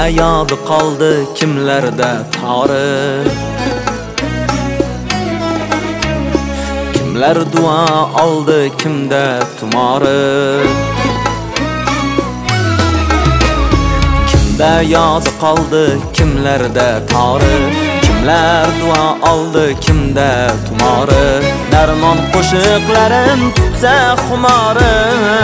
yodi qoldi kimlarda tori, kimlar duo oldi kimda tumori, kimda yodi qoldi kimlarda tori, kimlar duo oldi kimda tumori, darmon qo'shiqlarin tutsa xumori.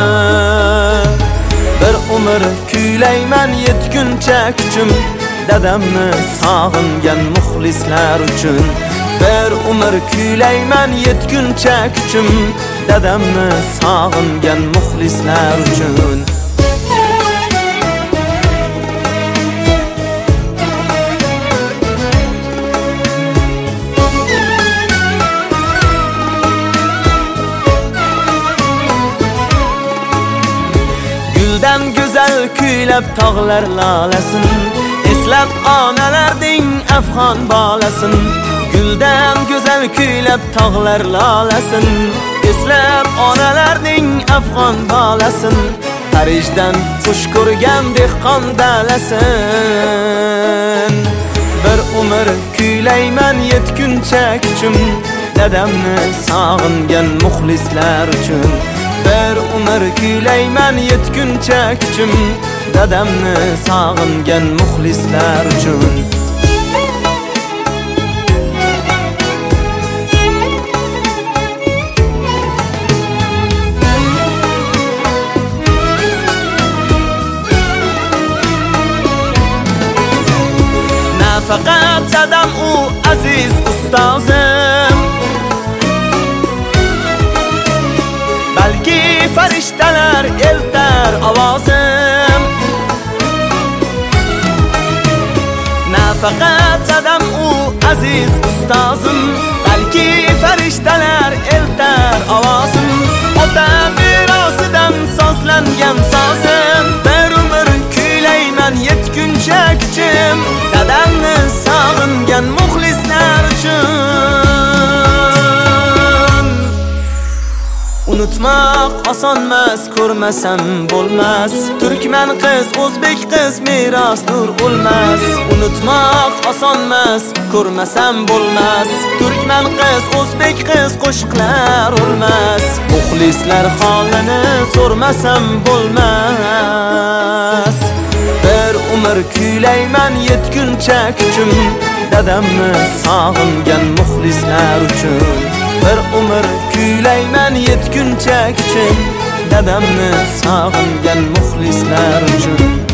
Bir umr kuylayman yetguncha kuchim, dadamni sog'ingan muxlislar uchun. Bir umr kuylayman yetguncha kuchim, dadamni sog'ingan muxlislar uchun. Guldan go'zal kuylab tog'lar lolasin, eslab onalarding afg'on bolasin. Guldan go'zal kuylab tog'lar lolasin, eslab onalarning afg'on bolasin. Parijdan xush ko'rgan dehqon dalasin. Bir umr kuylayman yetguncha kuchim, dadamni sog'ingan muxlislar uchun. Bir umr kuylayman yetguncha kuchim, dadamni sog'ingan muxlislar uchun. Faqat dadam u aziz ustozim, balki farishtalar eltar ovozim. Nafaqat dadam u aziz ustozim, balki farishtalar eltar ovozim. Ota merosidan sozlangan sozim, bir umr kuylayman yetguncha kuchim, dadamni sog'ingan muxlislar uchun. Unutmoq osonmas, ko'rmasam bo'lmas. Turkman qiz, o'zbek qiz merosdur o'lmas. Unutmoq osonmas, ko'rmasam bo'lmas. Turkman qiz, o'zbek qiz qo'shiqlar o'lmas. Muxlislar holini so'rmasam bo'lmas. Bir umr kuylayman yetguncha kuchim, dadamni sog'ingan muxlislar uchun. Bir umr kuylayman yetguncha kuchim, dadamni sog'ingan muxlislar uchun.